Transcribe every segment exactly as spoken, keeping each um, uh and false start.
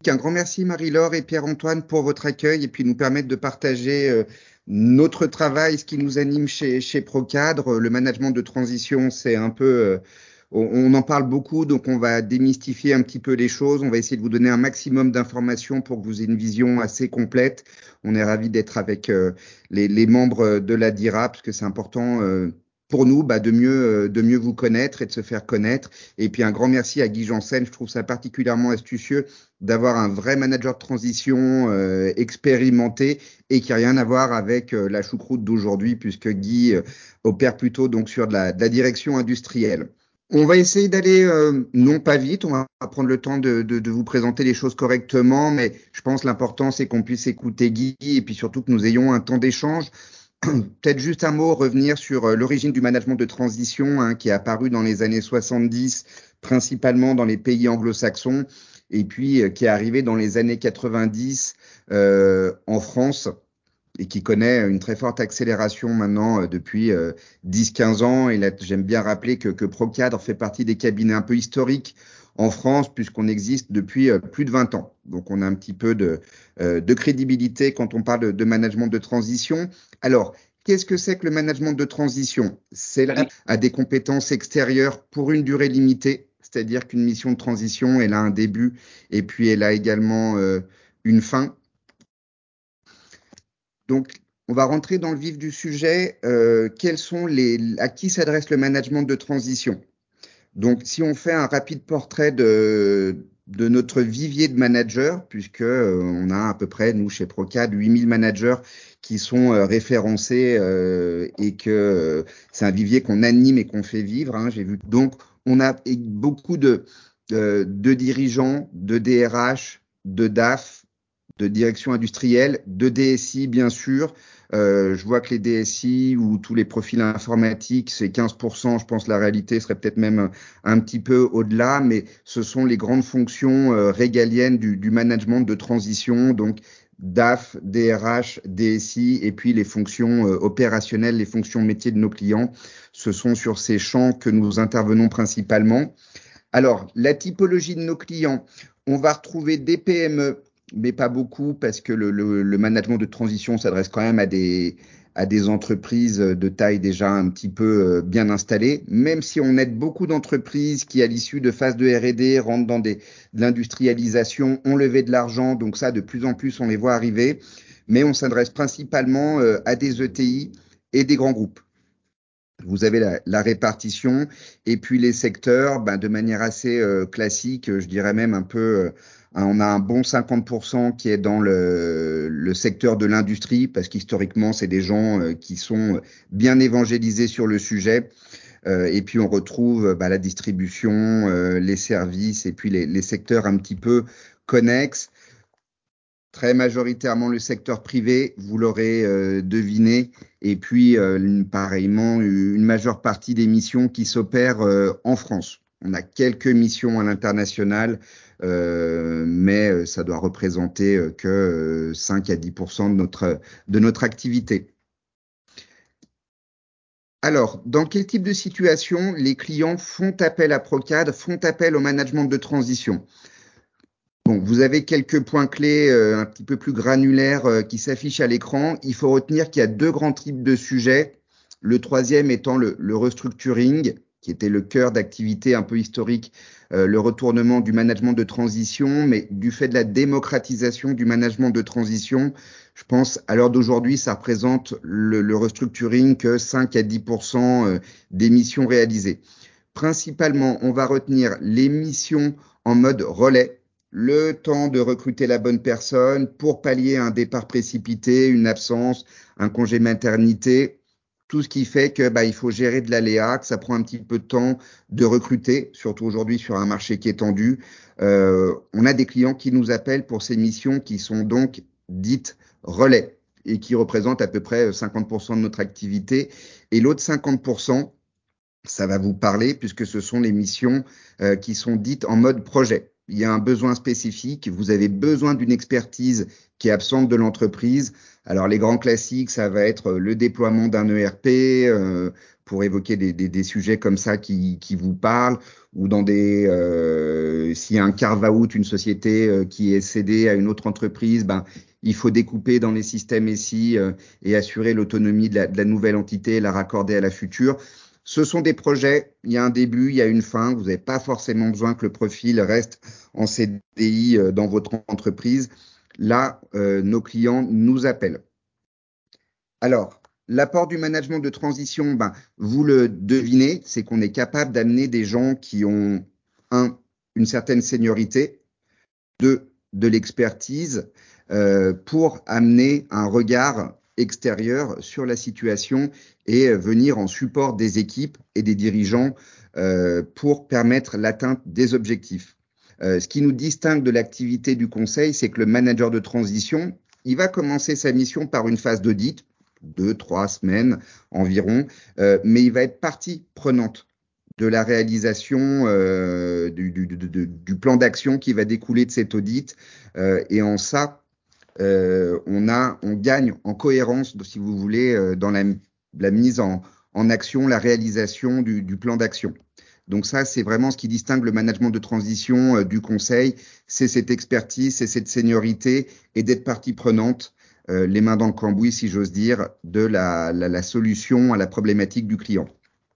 Un grand merci Marie-Laure et Pierre-Antoine pour votre accueil et puis nous permettre de partager euh, notre travail, ce qui nous anime chez, chez Procadre. Le management de transition, c'est un peu, euh, on, on en parle beaucoup, donc on va démystifier un petit peu les choses. On va essayer de vous donner un maximum d'informations pour que vous ayez une vision assez complète. On est ravis d'être avec euh, les, les membres de la D I R A parce que c'est important. Euh, pour nous, bah, de mieux, euh, de mieux vous connaître et de se faire connaître. Et puis un grand merci à Guy Janssen. Je trouve ça particulièrement astucieux d'avoir un vrai manager de transition euh, expérimenté et qui n'a rien à voir avec euh, la choucroute d'aujourd'hui, puisque Guy euh, opère plutôt donc sur de la, de la direction industrielle. On va essayer d'aller euh, non pas vite, on va prendre le temps de, de, de vous présenter les choses correctement, mais je pense que l'important c'est qu'on puisse écouter Guy et puis surtout que nous ayons un temps d'échange. Peut-être juste un mot, revenir sur euh, l'origine du management de transition hein, qui est apparu dans les années soixante-dix, principalement dans les pays anglo-saxons, et puis euh, qui est arrivé dans les années quatre-vingt-dix euh, en France et qui connaît une très forte accélération maintenant euh, depuis euh, dix quinze ans. Et là, j'aime bien rappeler que, que Procadre fait partie des cabinets un peu historiques en France, puisqu'on existe depuis euh, plus de vingt ans. Donc, on a un petit peu de, euh, de crédibilité quand on parle de, de management de transition. Alors, qu'est-ce que c'est que le management de transition? C'est là à des compétences extérieures pour une durée limitée, c'est-à-dire qu'une mission de transition, elle a un début et puis elle a également euh, une fin. Donc, on va rentrer dans le vif du sujet. Euh, quels sont les, à qui s'adresse le management de transition? Donc, si on fait un rapide portrait de, de notre vivier de managers, puisque euh, on a à peu près, nous, chez Procad, huit mille managers qui sont euh, référencés euh, et que euh, c'est un vivier qu'on anime et qu'on fait vivre. Hein, j'ai vu. Donc, on a beaucoup de, euh, de dirigeants, de D R H, de D A F, de direction industrielle, de D S I, bien sûr. Euh, je vois que les D S I ou tous les profils informatiques, c'est quinze pour cent. Je pense que la réalité serait peut-être même un petit peu au-delà, mais ce sont les grandes fonctions euh, régaliennes du, du management de transition, donc D A F, D R H, D S I, et puis les fonctions euh, opérationnelles, les fonctions métiers de nos clients. Ce sont sur ces champs que nous intervenons principalement. Alors, la typologie de nos clients, on va retrouver des P M E, mais pas beaucoup, parce que le, le, le management de transition s'adresse quand même à des, à des entreprises de taille déjà un petit peu euh, bien installées, même si on aide beaucoup d'entreprises qui, à l'issue de phases de R et D, rentrent dans des, de l'industrialisation, ont levé de l'argent, donc ça, de plus en plus, on les voit arriver, mais on s'adresse principalement euh, à des E T I et des grands groupes. Vous avez la, la répartition et puis les secteurs, ben, de manière assez euh, classique, je dirais même un peu, euh, on a un bon cinquante pour cent qui est dans le, le secteur de l'industrie parce qu'historiquement, c'est des gens euh, qui sont bien évangélisés sur le sujet. Euh, et puis on retrouve ben, la distribution, euh, les services et puis les, les secteurs un petit peu connexes. Très majoritairement le secteur privé, vous l'aurez euh, deviné, et puis euh, une, pareillement une majeure partie des missions qui s'opèrent euh, en France. On a quelques missions à l'international, euh, mais ça doit représenter euh, que euh, cinq à dix pour cent de notre, de notre activité. Alors, dans quel type de situation les clients font appel à Procad, font appel au management de transition? Bon, vous avez quelques points clés euh, un petit peu plus granulaires euh, qui s'affichent à l'écran. Il faut retenir qu'il y a deux grands types de sujets. Le troisième étant le, le restructuring, qui était le cœur d'activité un peu historique, euh, le retournement du management de transition, mais du fait de la démocratisation du management de transition, je pense à l'heure d'aujourd'hui, ça représente le, le restructuring que cinq à dix pour cent euh, des missions réalisées. Principalement, on va retenir les missions en mode relais, le temps de recruter la bonne personne pour pallier un départ précipité, une absence, un congé maternité, tout ce qui fait que bah, il faut gérer de l'aléa, que ça prend un petit peu de temps de recruter, surtout aujourd'hui sur un marché qui est tendu. Euh, on a des clients qui nous appellent pour ces missions qui sont donc dites relais et qui représentent à peu près cinquante pour cent de notre activité. Et l'autre cinquante pour cent, ça va vous parler puisque ce sont les missions euh, qui sont dites en mode projet. il y a un besoin spécifique, vous avez besoin d'une expertise qui est absente de l'entreprise. Alors les grands classiques, ça va être le déploiement d'un E R P, euh, pour évoquer des, des, des sujets comme ça qui, qui vous parlent, ou dans des euh, s'il y a un carve-out, une société euh, qui est cédée à une autre entreprise, ben il faut découper dans les systèmes S I euh, et assurer l'autonomie de la, de la nouvelle entité et la raccorder à la future. Ce sont des projets, il y a un début, il y a une fin. Vous n'avez pas forcément besoin que le profil reste en C D I euh, dans votre entreprise. Là, euh, nos clients nous appellent. Alors, l'apport du management de transition, ben, vous le devinez, c'est qu'on est capable d'amener des gens qui ont, un, une certaine seniorité, deux, de l'expertise, euh, pour amener un regard extérieur sur la situation et euh, venir en support des équipes et des dirigeants euh, pour permettre l'atteinte des objectifs. Euh, ce qui nous distingue de l'activité du conseil, c'est que le manager de transition, il va commencer sa mission par une phase d'audit, deux, trois semaines environ, euh, mais il va être partie prenante de la réalisation euh, du, du, du, du, plan d'action qui va découler de cet audit. Euh, et en ça, euh, on, a, on gagne en cohérence, si vous voulez, euh, dans la, la mise en, en action, la réalisation du, du plan d'action. Donc ça, c'est vraiment ce qui distingue le management de transition euh, du conseil, c'est cette expertise, c'est cette seniorité et d'être partie prenante, euh, les mains dans le cambouis, si j'ose dire, de la, la, la solution à la problématique du client.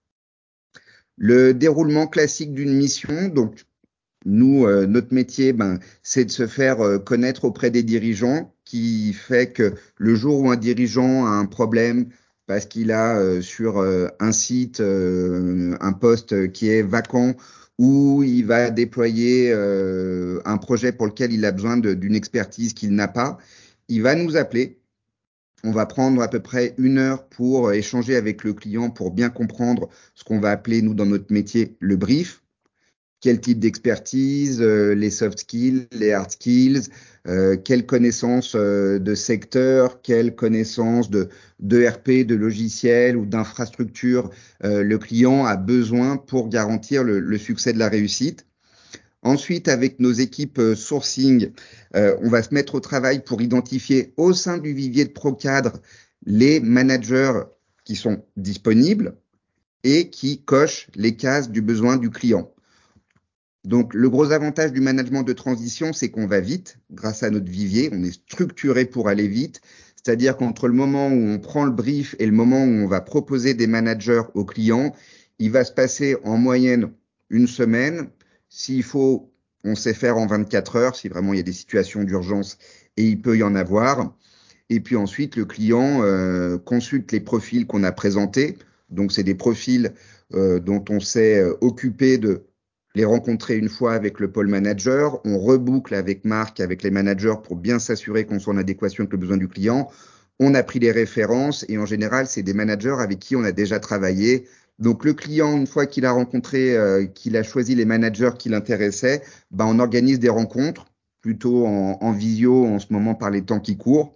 Le déroulement classique d'une mission, donc nous, euh, notre métier, ben, c'est de se faire euh, connaître auprès des dirigeants, qui fait que le jour où un dirigeant a un problème parce qu'il a euh, sur euh, un site euh, un poste qui est vacant, ou il va déployer euh, un projet pour lequel il a besoin de- d'une expertise qu'il n'a pas, il va nous appeler. On va prendre à peu près une heure pour échanger avec le client pour bien comprendre ce qu'on va appeler, nous, dans notre métier, le brief. Quel type d'expertise, euh, les soft skills, les hard skills, euh, quelles connaissances euh, de secteur, quelles connaissances de d'E R P, de logiciels ou d'infrastructures euh, le client a besoin pour garantir le, le succès de la réussite. Ensuite, avec nos équipes euh, sourcing, euh, on va se mettre au travail pour identifier au sein du vivier de Procadre les managers qui sont disponibles et qui cochent les cases du besoin du client. Donc, le gros avantage du management de transition, c'est qu'on va vite grâce à notre vivier. On est structuré pour aller vite. C'est-à-dire qu'entre le moment où on prend le brief et le moment où on va proposer des managers aux clients, il va se passer en moyenne une semaine. S'il faut, on sait faire en vingt-quatre heures, si vraiment il y a des situations d'urgence, et il peut y en avoir. Et puis ensuite, le client euh, consulte les profils qu'on a présentés. Donc, c'est des profils euh, dont on s'est euh, occupé de les rencontrer une fois avec le pôle manager. On reboucle avec Marc, avec les managers pour bien s'assurer qu'on soit en adéquation avec le besoin du client. On a pris les références et en général, c'est des managers avec qui on a déjà travaillé. Donc, le client, une fois qu'il a rencontré, euh, qu'il a choisi les managers qui l'intéressaient, ben, on organise des rencontres plutôt en, en visio en ce moment par les temps qui courent.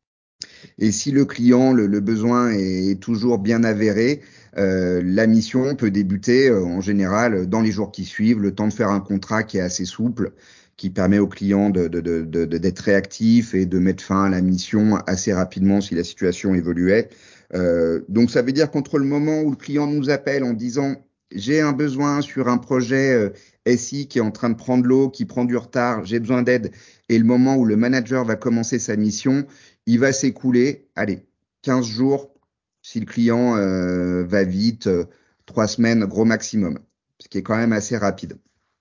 Et si le client, le, le besoin est toujours bien avéré, euh, la mission peut débuter euh, en général dans les jours qui suivent, le temps de faire un contrat qui est assez souple, qui permet au client de, de, de, de, d'être réactif et de mettre fin à la mission assez rapidement si la situation évoluait. Euh, donc ça veut dire qu'entre le moment où le client nous appelle en disant j'ai un besoin sur un projet euh, S I qui est en train de prendre l'eau, qui prend du retard, j'ai besoin d'aide, et le moment où le manager va commencer sa mission, il va s'écouler, allez, quinze jours, si le client euh, va vite, euh, trois semaines, gros maximum, ce qui est quand même assez rapide.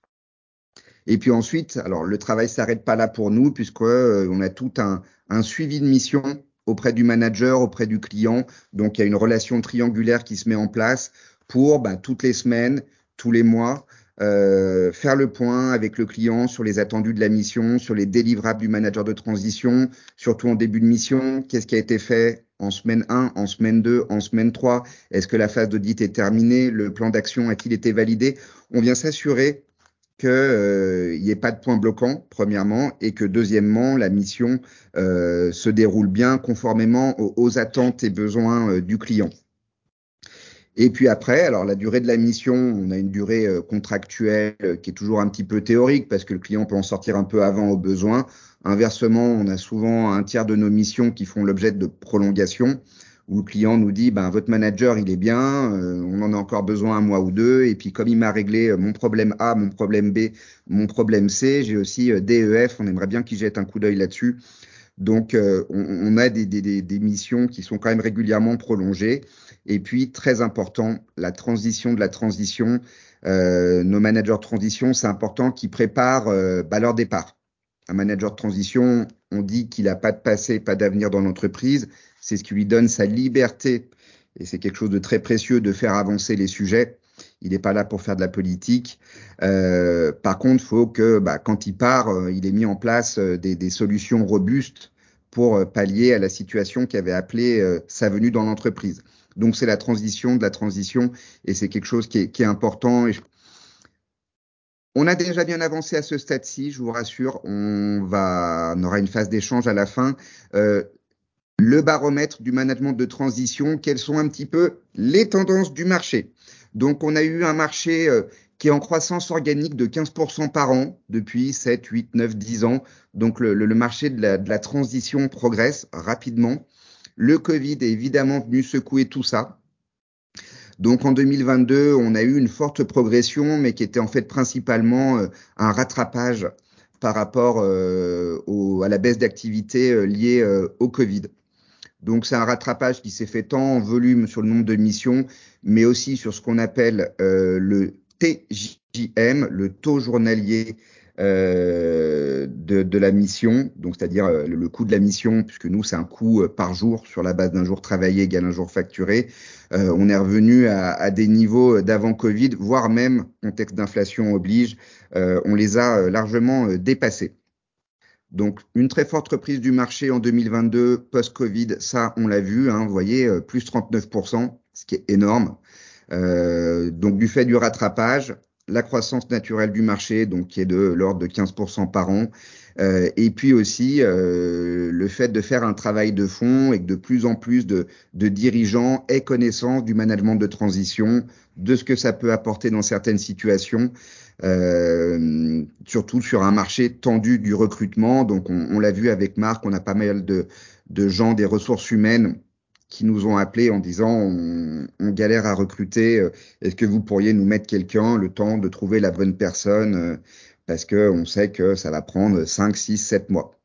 Et puis ensuite, alors le travail s'arrête pas là pour nous, puisqu'on euh, a tout un, un suivi de mission auprès du manager, auprès du client. Donc il y a une relation triangulaire qui se met en place pour bah, toutes les semaines, tous les mois, euh, faire le point avec le client sur les attendus de la mission, sur les délivrables du manager de transition, surtout en début de mission, qu'est-ce qui a été fait en semaine un, en semaine deux, en semaine trois, est-ce que la phase d'audit est terminée, le plan d'action a-t-il été validé? On vient s'assurer qu'il euh, n'y ait pas de point bloquant, premièrement, et que deuxièmement, la mission euh, se déroule bien conformément aux, aux attentes et besoins euh, du client. Et puis après, alors la durée de la mission, on a une durée euh, contractuelle euh, qui est toujours un petit peu théorique parce que le client peut en sortir un peu avant au besoin. Inversement, on a souvent un tiers de nos missions qui font l'objet de prolongation où le client nous dit, ben, votre manager, il est bien, euh, on en a encore besoin un mois ou deux. Et puis comme il m'a réglé euh, mon problème A, mon problème B, mon problème C, j'ai aussi euh, D, E, F, on aimerait bien qu'il jette un coup d'œil là-dessus. Donc, euh, on, on a des, des, des, des missions qui sont quand même régulièrement prolongées. Et puis, très important, la transition de la transition. Euh, nos managers de transition, c'est important qu'ils préparent euh, bah, leur départ. Un manager de transition, on dit qu'il n'a pas de passé, pas d'avenir dans l'entreprise. C'est ce qui lui donne sa liberté. Et c'est quelque chose de très précieux de faire avancer les sujets. Il n'est pas là pour faire de la politique. Euh, par contre, il faut que, bah, quand il part, euh, il ait mis en place euh, des, des solutions robustes pour euh, pallier à la situation qui avait appelé euh, sa venue dans l'entreprise. Donc, c'est la transition de la transition et c'est quelque chose qui est, qui est important. Et je- on a déjà bien avancé à ce stade-ci, je vous rassure. On va, on aura une phase d'échange à la fin. Euh, le baromètre du management de transition, quelles sont un petit peu les tendances du marché. Donc, on a eu un marché euh, qui est en croissance organique de quinze pour cent par an depuis sept, huit, neuf, dix ans. Donc, le, le marché de la, de la transition progresse rapidement. Le Covid est évidemment venu secouer tout ça. Donc, en deux mille vingt-deux, on a eu une forte progression, mais qui était en fait principalement euh, un rattrapage par rapport euh, au, à la baisse d'activité euh, liée euh, au Covid. Donc, c'est un rattrapage qui s'est fait tant en volume sur le nombre de missions, mais aussi sur ce qu'on appelle euh, le T J M, le taux journalier euh, de, de la mission, donc c'est-à-dire euh, le, le coût de la mission, puisque nous, c'est un coût euh, par jour sur la base d'un jour travaillé égale un jour facturé. Euh, on est revenu à, à des niveaux d'avant Covid, voire même, contexte d'inflation oblige, euh, on les a euh, largement euh, dépassés. Donc, une très forte reprise du marché en deux mille vingt-deux, post-Covid, ça, on l'a vu, hein, vous voyez, euh, plus trente-neuf pour cent, ce qui est énorme. Euh, donc, du fait du rattrapage, la croissance naturelle du marché, donc qui est de l'ordre de quinze pour cent par an, euh, et puis aussi euh, le fait de faire un travail de fond et que de plus en plus de, de dirigeants aient connaissance du management de transition, de ce que ça peut apporter dans certaines situations, euh, surtout sur un marché tendu du recrutement. Donc, on, on l'a vu avec Marc, on a pas mal de, de gens des ressources humaines qui nous ont appelés en disant on, on galère à recruter, euh, est-ce que vous pourriez nous mettre quelqu'un le temps de trouver la bonne personne euh, parce que on sait que ça va prendre cinq, six, sept mois.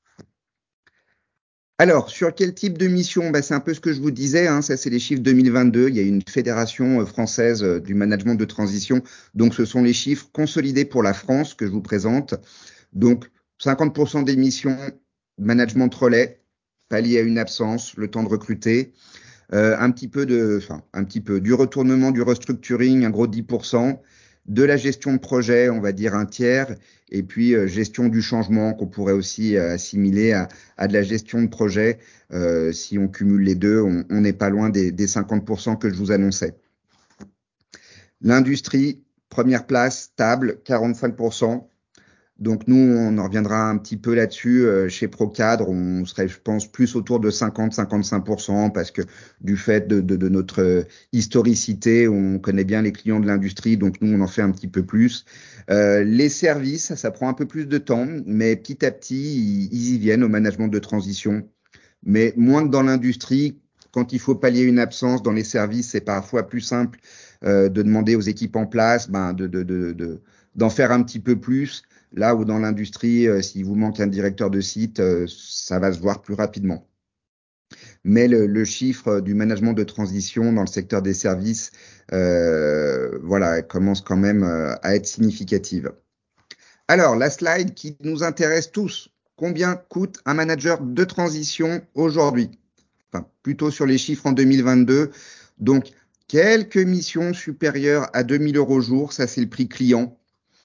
Alors, sur quel type de mission? Ben, c'est un peu ce que je vous disais, hein, ça c'est les chiffres deux mille vingt-deux. Il y a une fédération euh, française euh, du management de transition. Donc, ce sont les chiffres consolidés pour la France que je vous présente. Donc, cinquante pour cent des missions, management de relais, pallier à une absence, le temps de recruter. Euh, un petit peu de, enfin, un petit peu du retournement, du restructuring, un gros dix pour cent, de la gestion de projet, on va dire un tiers, et puis euh, gestion du changement qu'on pourrait aussi euh, assimiler à, à de la gestion de projet. Euh, si on cumule les deux, on n'est pas loin des, des cinquante pour cent que je vous annonçais. L'industrie, première place, stable, quarante-cinq pour cent. Donc nous, on en reviendra un petit peu là-dessus. Euh, chez Procadre, on serait, je pense, plus autour de cinquante à cinquante-cinq pour cent parce que du fait de, de, de notre euh, historicité, on connaît bien les clients de l'industrie, donc nous, on en fait un petit peu plus. Euh, les services, ça, ça prend un peu plus de temps, mais petit à petit, ils, ils y viennent au management de transition. Mais moins que dans l'industrie, quand il faut pallier une absence dans les services, c'est parfois plus simple euh, de demander aux équipes en place ben, de, de, de, de, d'en faire un petit peu plus. Là où dans l'industrie, euh, s'il vous manque un directeur de site, euh, ça va se voir plus rapidement. Mais le, le chiffre du management de transition dans le secteur des services, euh, voilà, commence quand même euh, à être significative. Alors, la slide qui nous intéresse tous. Combien coûte un manager de transition aujourd'hui? Enfin, plutôt sur les chiffres en deux mille vingt-deux. Donc, quelques missions supérieures à deux mille euros jour, ça c'est le prix client.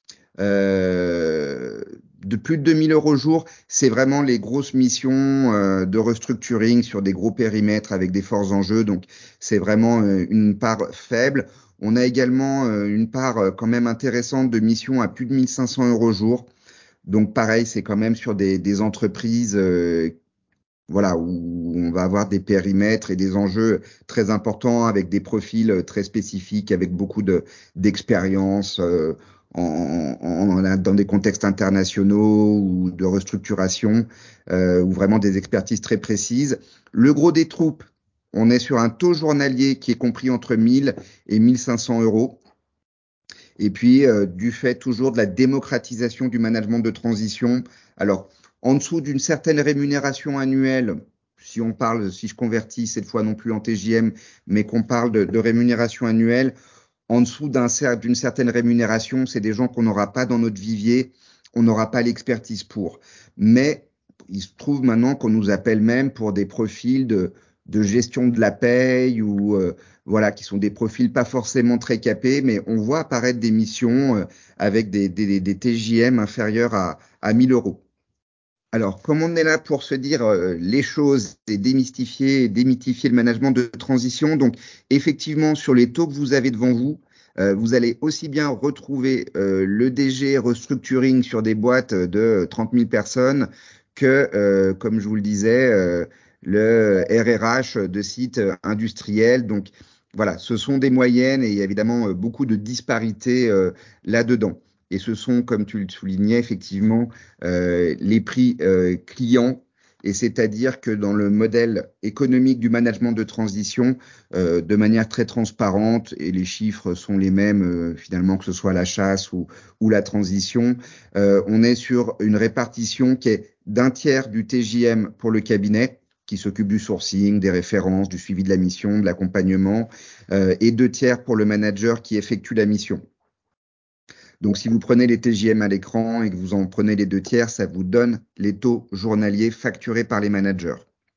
Euh, de plus de deux mille euros jour, c'est vraiment les grosses missions euh, de restructuring sur des gros périmètres avec des forts enjeux. Donc, c'est vraiment euh, une part faible. On a également euh, une part euh, quand même intéressante de missions à plus de mille cinq cents euros jour. Donc, pareil, c'est quand même sur des, des entreprises euh, voilà, où on va avoir des périmètres et des enjeux très importants avec des profils très spécifiques, avec beaucoup de d'expérience euh, en, en- en- dans des contextes internationaux ou de restructuration, euh, ou vraiment des expertises très précises. Le gros des troupes, on est sur un taux journalier qui est compris entre mille et mille cinq cents euros. Et puis, euh, du fait toujours de la démocratisation du management de transition, alors en dessous d'une certaine rémunération annuelle, si on parle, si je convertis cette fois non plus en T J M, mais qu'on parle de, de rémunération annuelle, en dessous d'un, d'une certaine rémunération, c'est des gens qu'on n'aura pas dans notre vivier, on n'aura pas l'expertise pour. Mais il se trouve maintenant qu'on nous appelle même pour des profils de, de gestion de la paye ou euh, voilà, qui sont des profils pas forcément très capés, mais on voit apparaître des missions euh, avec des, des, des T J M inférieurs à, à mille euros. Alors, comme on est là pour se dire euh, les choses et démystifier, démythifier le management de transition, donc effectivement, sur les taux que vous avez devant vous, euh, vous allez aussi bien retrouver euh, le D G restructuring sur des boîtes de trente mille personnes que, euh, comme je vous le disais, euh, le R R H de sites industriels. Donc, voilà, ce sont des moyennes et il y a évidemment euh, beaucoup de disparités euh, là-dedans. Et ce sont, comme tu le soulignais, effectivement, euh, les prix euh, clients. Et c'est-à-dire que dans le modèle économique du management de transition, euh, de manière très transparente, et les chiffres sont les mêmes euh, finalement que ce soit la chasse ou, ou la transition, euh, on est sur une répartition qui est d'un tiers du T J M pour le cabinet, qui s'occupe du sourcing, des références, du suivi de la mission, de l'accompagnement, euh, et deux tiers pour le manager qui effectue la mission. Donc, si vous prenez les T J M à l'écran et que vous en prenez les deux tiers, ça vous donne les taux journaliers facturés par les managers.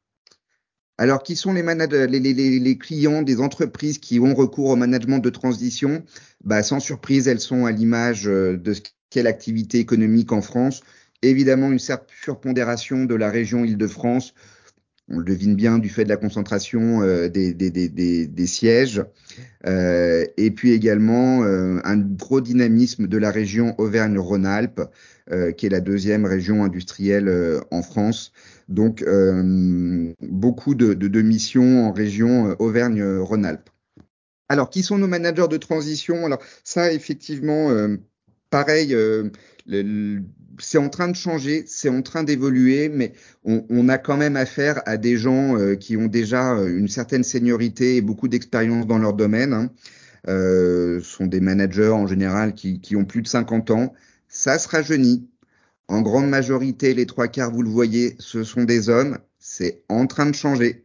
Alors, qui sont les, managers, les, les, les clients des entreprises qui ont recours au management de transition? Bah, sans surprise, elles sont à l'image euh, de ce qu'est l'activité économique en France. Évidemment, une certaine surpondération de la région Île-de-France. On le devine bien du fait de la concentration euh, des, des, des, des, des sièges. Euh, et puis également euh, un gros dynamisme de la région Auvergne-Rhône-Alpes, euh, qui est la deuxième région industrielle euh, en France. Donc euh, beaucoup de, de, de missions en région euh, Auvergne-Rhône-Alpes. Alors, qui sont nos managers de transition? Alors, ça, effectivement, euh, pareil, euh, le- le- c'est en train de changer, c'est en train d'évoluer, mais on, on a quand même affaire à des gens euh, qui ont déjà euh, une certaine seniorité et beaucoup d'expérience dans leur domaine, hein. Euh, sont des managers en général qui, qui ont plus de cinquante ans. Ça se rajeunit. En grande majorité, les trois quarts, vous le voyez, ce sont des hommes. C'est en train de changer.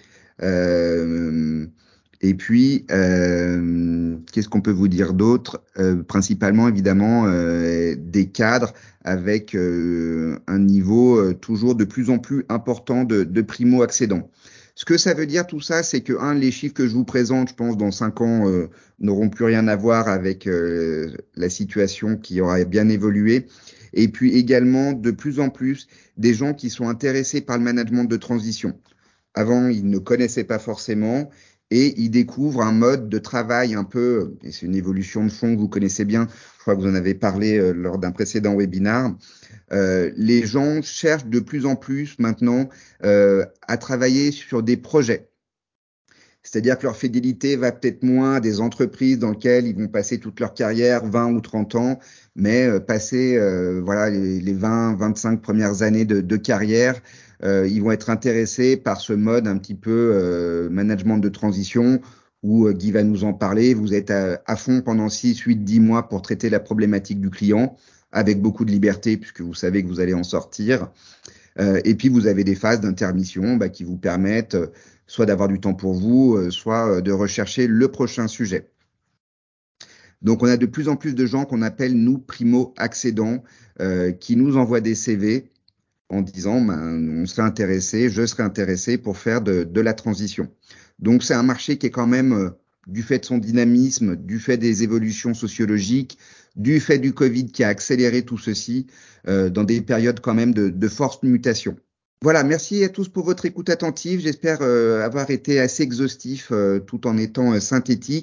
Euh, et puis, euh, qu'est-ce qu'on peut vous dire d'autre? Euh, principalement, évidemment, euh, des cadres avec euh, un niveau euh, toujours de plus en plus important de, de primo-accédants. Ce que ça veut dire tout ça, c'est que, un, les chiffres que je vous présente, je pense, dans cinq ans, euh, n'auront plus rien à voir avec euh, la situation qui aura bien évolué. Et puis également, de plus en plus, des gens qui sont intéressés par le management de transition. Avant, ils ne connaissaient pas forcément et ils découvrent un mode de travail un peu, et c'est une évolution de fond que vous connaissez bien, je crois que vous en avez parlé euh, lors d'un précédent webinaire. Euh, les gens cherchent de plus en plus maintenant euh, à travailler sur des projets. C'est-à-dire que leur fidélité va peut-être moins à des entreprises dans lesquelles ils vont passer toute leur carrière, vingt ou trente ans, mais euh, passer euh, voilà, les, les vingt, vingt-cinq premières années de, de carrière, euh, ils vont être intéressés par ce mode un petit peu euh, management de transition où euh, Guy va nous en parler. Vous êtes à, à fond pendant six, huit, dix mois pour traiter la problématique du client avec beaucoup de liberté puisque vous savez que vous allez en sortir. Euh, et puis, vous avez des phases d'intermission bah, qui vous permettent euh, soit d'avoir du temps pour vous, euh, soit euh, de rechercher le prochain sujet. Donc, on a de plus en plus de gens qu'on appelle, nous, primo-accédants, euh, qui nous envoient des C V en disant, ben, on serait intéressé, je serais intéressé pour faire de, de la transition. Donc, c'est un marché qui est quand même, euh, du fait de son dynamisme, du fait des évolutions sociologiques, du fait du Covid qui a accéléré tout ceci, euh, dans des périodes quand même de, de forte mutation. Voilà, merci à tous pour votre écoute attentive. J'espère euh, avoir été assez exhaustif euh, tout en étant euh, synthétique.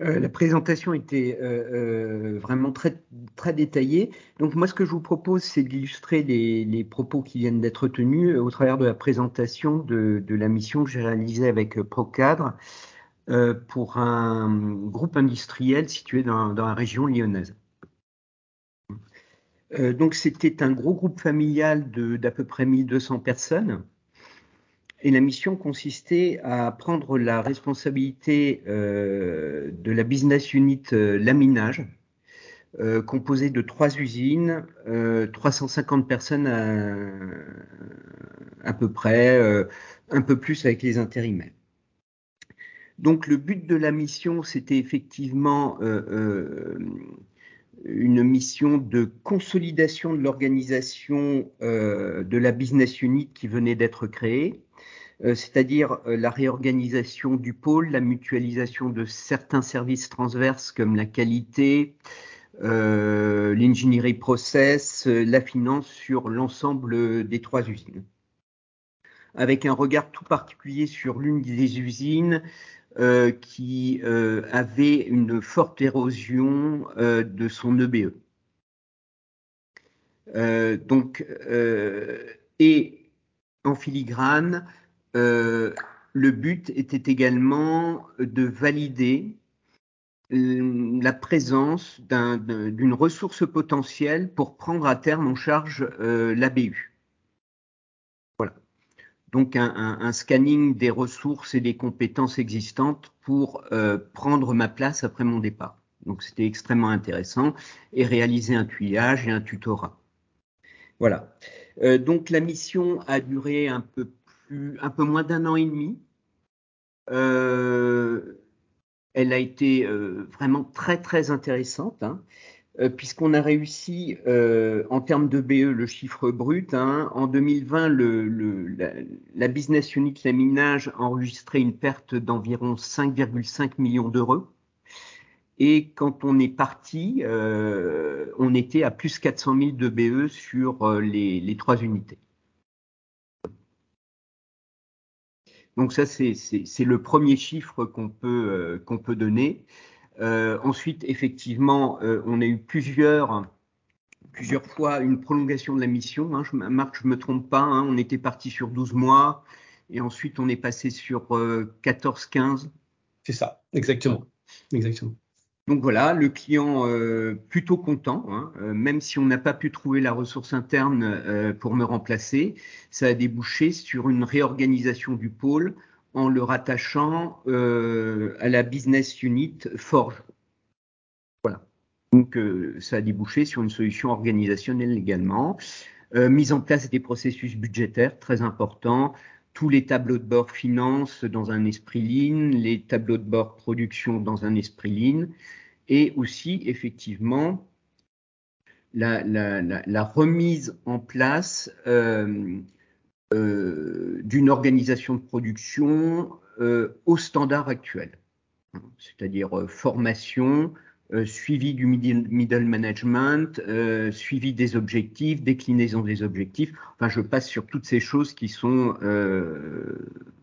Euh, la présentation était euh, euh, vraiment très, très détaillée. Donc moi, ce que je vous propose, c'est d'illustrer les, les propos qui viennent d'être tenus au travers de la présentation de, de la mission que j'ai réalisée avec euh, Procadre euh, pour un groupe industriel situé dans, dans la région lyonnaise. Euh, donc c'était un gros groupe familial de, d'à peu près mille deux cents personnes. Et la mission consistait à prendre la responsabilité euh, de la business unit euh, laminage, euh, composée de trois usines, euh, trois cent cinquante personnes à, à peu près, euh, un peu plus avec les intérimaires. Donc le but de la mission, c'était effectivement euh, euh, une mission de consolidation de l'organisation euh, de la business unit qui venait d'être créée. Euh, c'est-à-dire euh, la réorganisation du pôle, la mutualisation de certains services transverses comme la qualité, euh, l'ingénierie process, euh, la finance sur l'ensemble des trois usines. Avec un regard tout particulier sur l'une des usines euh, qui euh, avait une forte érosion euh, de son E B E. Euh, donc, euh, et en filigrane, euh, le but était également de valider euh, la présence d'un, d'une ressource potentielle pour prendre à terme en charge euh, l'A B U. Voilà. Donc un, un, un scanning des ressources et des compétences existantes pour euh, prendre ma place après mon départ. Donc c'était extrêmement intéressant et réaliser un tuyage et un tutorat. Voilà. Euh, donc la mission a duré un peu plus, un peu moins d'un an et demi. Euh, elle a été euh, vraiment très très intéressante, hein, euh, puisqu'on a réussi euh, en termes de B E le chiffre brut. Hein, en deux mille vingt, le, le, la, la business unit laminage a enregistré une perte d'environ cinq virgule cinq millions d'euros. Et quand on est parti, euh, on était à plus quatre cent mille de B E sur euh, les, les trois unités. Donc ça, c'est, c'est, c'est le premier chiffre qu'on peut, euh, qu'on peut donner. Euh, ensuite, effectivement, euh, on a eu plusieurs, plusieurs fois une prolongation de la mission. Hein. Je, Marc, je ne me trompe pas, hein, on était parti sur douze mois et ensuite on est passé sur euh, quatorze quinze. C'est ça, exactement. exactement. Donc voilà, le client euh, plutôt content, hein, euh, même si on n'a pas pu trouver la ressource interne euh, pour me remplacer, ça a débouché sur une réorganisation du pôle en le rattachant euh, à la business unit Forge. Voilà. Donc euh, ça a débouché sur une solution organisationnelle également. Euh, mise en place des processus budgétaires très importants, tous les tableaux de bord finance dans un esprit lean, les tableaux de bord production dans un esprit lean, et aussi effectivement la, la, la, la remise en place euh, euh, d'une organisation de production euh, au standard actuel, c'est-à-dire euh, formation, euh, suivi du middle, middle management, euh, suivi des objectifs, déclinaison des objectifs. Enfin, je passe sur toutes ces choses qui sont euh,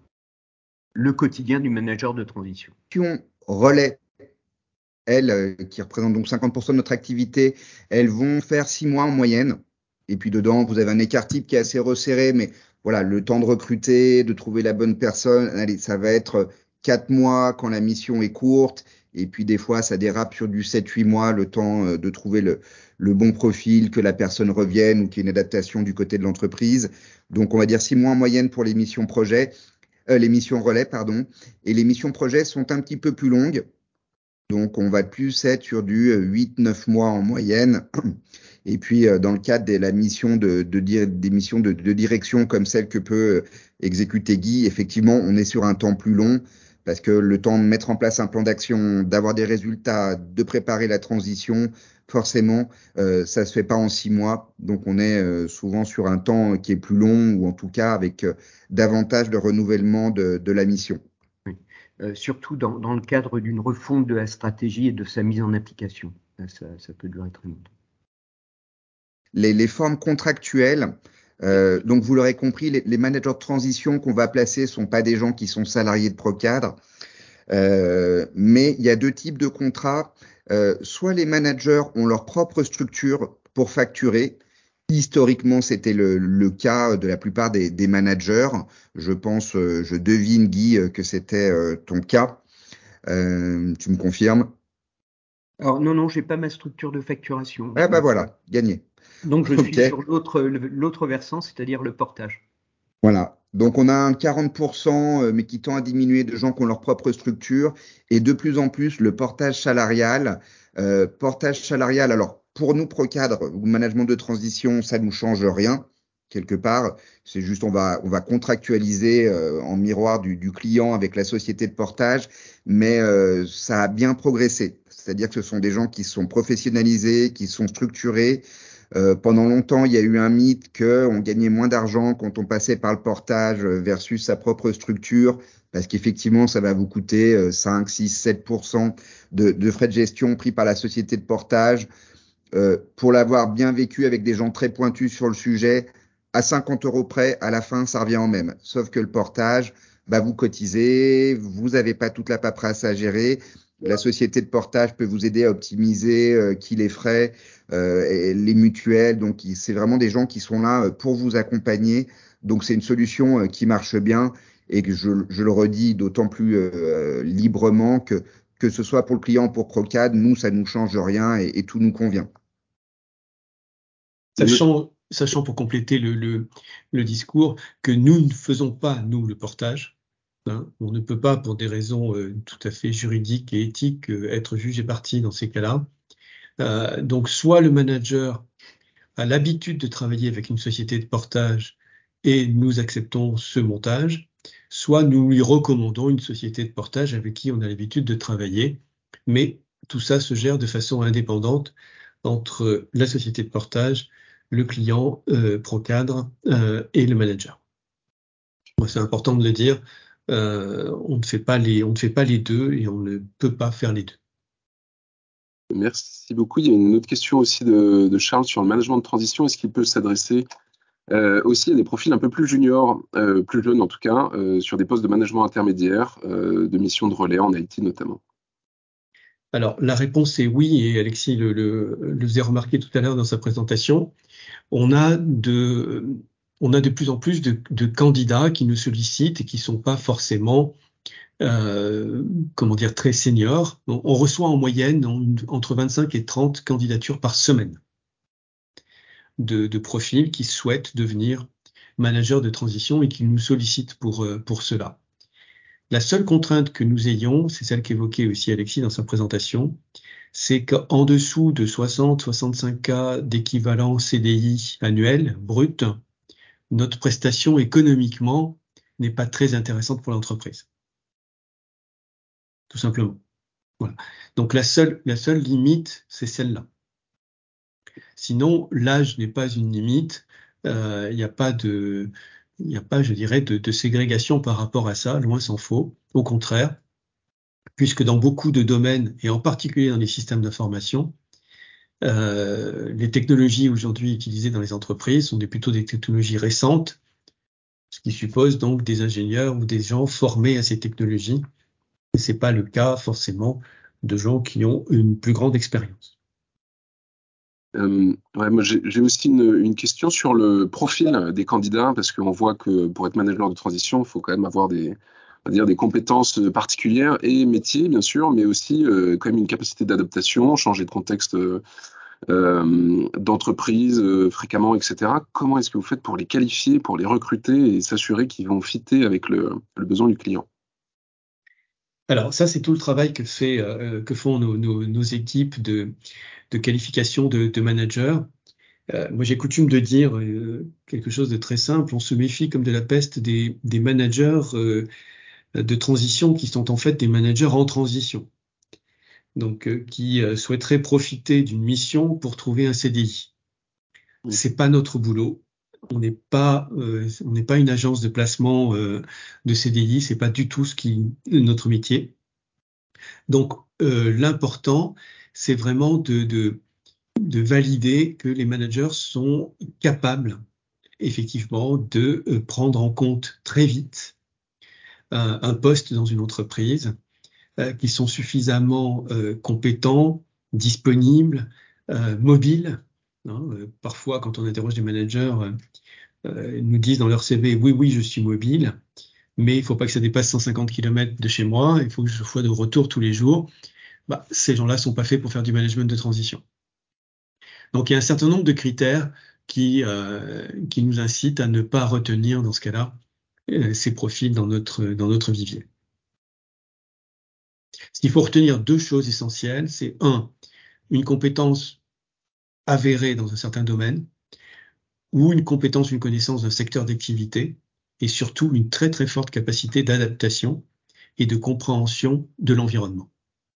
le quotidien du manager de transition. Relais, elles, euh, qui représentent donc cinquante pour cent de notre activité, elles vont faire six mois en moyenne. Et puis dedans, vous avez un écart type qui est assez resserré, mais voilà, le temps de recruter, de trouver la bonne personne, allez, ça va être quatre mois quand la mission est courte. Et puis des fois, ça dérape sur du sept huit mois, le temps euh, de trouver le, le bon profil, que la personne revienne ou qu'il y ait une adaptation du côté de l'entreprise. Donc on va dire six mois en moyenne pour les missions projets, euh, les missions relais, pardon. Et les missions projets sont un petit peu plus longues. Donc, on va plus être sur du huit neuf mois en moyenne. Et puis, euh, dans le cadre de la mission de, de, des missions de, de direction comme celle que peut exécuter Guy, effectivement, on est sur un temps plus long parce que le temps de mettre en place un plan d'action, d'avoir des résultats, de préparer la transition, forcément, euh, ça se fait pas en six mois. Donc, on est euh, souvent sur un temps qui est plus long ou en tout cas avec euh, davantage de renouvellement de, de la mission. Oui. Euh, surtout dans, dans le cadre d'une refonte de la stratégie et de sa mise en application. Là, ça, ça peut durer très longtemps. Les, les formes contractuelles, euh, donc vous l'aurez compris, les, les managers de transition qu'on va placer sont pas des gens qui sont salariés de Procadre. Euh, mais il y a deux types de contrats. Euh, soit les managers ont leur propre structure pour facturer. Historiquement, c'était le, le cas de la plupart des, des managers. Je pense, euh, je devine, Guy, euh, que c'était euh, ton cas. Euh, tu me confirmes? Alors non, non, j'ai pas ma structure de facturation. Ah bah Donc, euh, voilà, gagné. donc je Ok, suis sur l'autre l'autre versant, c'est-à-dire le portage. voilà. Donc on a un quarante pour cent, euh, mais qui tend à diminuer, de gens qui ont leur propre structure, et de plus en plus le portage salarial. Euh, portage salarial, alors pour nous, Procadre ou management de transition, ça nous change rien, quelque part. C'est juste on va, on va contractualiser euh, en miroir du, du client avec la société de portage, mais euh, ça a bien progressé. C'est-à-dire que ce sont des gens qui sont professionnalisés, qui sont structurés. Euh, pendant longtemps, il y a eu un mythe qu'on gagnait moins d'argent quand on passait par le portage euh, versus sa propre structure, parce qu'effectivement, ça va vous coûter euh, cinq, six, sept pour cent de, de frais de gestion pris par la société de portage. Euh, pour l'avoir bien vécu avec des gens très pointus sur le sujet, à cinquante euros près, à la fin, ça revient en même. Sauf que le portage, bah, vous cotisez, vous n'avez pas toute la paperasse à gérer. La société de portage peut vous aider à optimiser euh, qui les frais, euh, et les mutuelles. Donc, il- c'est vraiment des gens qui sont là euh, pour vous accompagner. Donc, c'est une solution euh, qui marche bien et que je, je le redis d'autant plus euh, librement que que ce soit pour le client ou pour Procad, nous, ça nous change rien et, et tout nous convient. Sachant, sachant pour compléter le, le, le discours que nous ne faisons pas, nous, le portage. Hein. On ne peut pas, pour des raisons euh, tout à fait juridiques et éthiques, euh, être juge et partie dans ces cas-là. Euh, donc, soit le manager a l'habitude de travailler avec une société de portage et nous acceptons ce montage, soit nous lui recommandons une société de portage avec qui on a l'habitude de travailler, mais tout ça se gère de façon indépendante entre la société de portage, le client, euh, Procadre euh, et le manager. Moi, c'est important de le dire, euh, on ne fait pas les, on ne fait pas les deux et on ne peut pas faire les deux. Merci beaucoup. Il y a une autre question aussi de, de Charles sur le management de transition. Est-ce qu'il peut s'adresser euh, aussi à des profils un peu plus juniors, euh, plus jeunes en tout cas, euh, sur des postes de management intermédiaire, euh, de missions de relais en I T notamment? Alors, la réponse est oui, et Alexis le, le, le faisait remarquer tout à l'heure dans sa présentation. On a de, on a de plus en plus de, de candidats qui nous sollicitent et qui sont pas forcément, euh, comment dire, très seniors. On, on reçoit en moyenne en, entre vingt-cinq et trente candidatures par semaine de, de profils qui souhaitent devenir managers de transition et qui nous sollicitent pour, euh, pour cela. La seule contrainte que nous ayons, c'est celle qu'évoquait aussi Alexis dans sa présentation, c'est qu'en dessous de soixante à soixante-cinq cas d'équivalent C D I annuel brut, notre prestation économiquement n'est pas très intéressante pour l'entreprise. Tout simplement. Voilà. Donc la seule, la seule limite, c'est celle-là. Sinon, l'âge n'est pas une limite. Il euh, n'y a pas de, il n'y a pas, je dirais, de, de ségrégation par rapport à ça, loin s'en faut. Au contraire, puisque dans beaucoup de domaines, et en particulier dans les systèmes d'information, euh, les technologies aujourd'hui utilisées dans les entreprises sont des, plutôt des technologies récentes, ce qui suppose donc des ingénieurs ou des gens formés à ces technologies. Et c'est pas le cas forcément de gens qui ont une plus grande expérience. Euh, ouais, moi j'ai j'ai aussi une, une question sur le profil des candidats, parce qu'on voit que pour être manager de transition, il faut quand même avoir des, on va dire, des compétences particulières et métiers, bien sûr, mais aussi euh, quand même une capacité d'adaptation, changer de contexte euh, euh, d'entreprise euh, fréquemment, et cetera. Comment est-ce que vous faites pour les qualifier, pour les recruter et s'assurer qu'ils vont fitter avec le, le besoin du client? Alors ça, c'est tout le travail que fait euh, que font nos, nos, nos équipes de, de qualification de, de managers. Euh, moi, j'ai coutume de dire euh, quelque chose de très simple. On se méfie comme de la peste des, des managers euh, de transition qui sont en fait des managers en transition. Donc, euh, qui euh, souhaiteraient profiter d'une mission pour trouver un C D I. C'est pas notre boulot. On n'est pas, euh, on n'est pas une agence de placement euh, de C D I. C'est pas du tout ce qui notre métier. Donc, euh, l'important, c'est vraiment de, de, de valider que les managers sont capables, effectivement, de euh, prendre en compte très vite un, un poste dans une entreprise, euh, qui sont suffisamment euh, compétents, disponibles, euh, mobiles. Hein, euh, parfois, quand on interroge des managers, euh, euh, ils nous disent dans leur C V, oui, oui, je suis mobile, mais il ne faut pas que ça dépasse cent cinquante kilomètres de chez moi, il faut que je sois de retour tous les jours. Bah, ces gens-là sont pas faits pour faire du management de transition. Donc, il y a un certain nombre de critères qui, euh, qui nous incitent à ne pas retenir, dans ce cas-là, euh, ces profils dans notre, dans notre vivier. Ce qu'il faut retenir, deux choses essentielles, c'est un, une compétence avérée dans un certain domaine, ou une compétence, une connaissance d'un secteur d'activité, et surtout une très très forte capacité d'adaptation et de compréhension de l'environnement.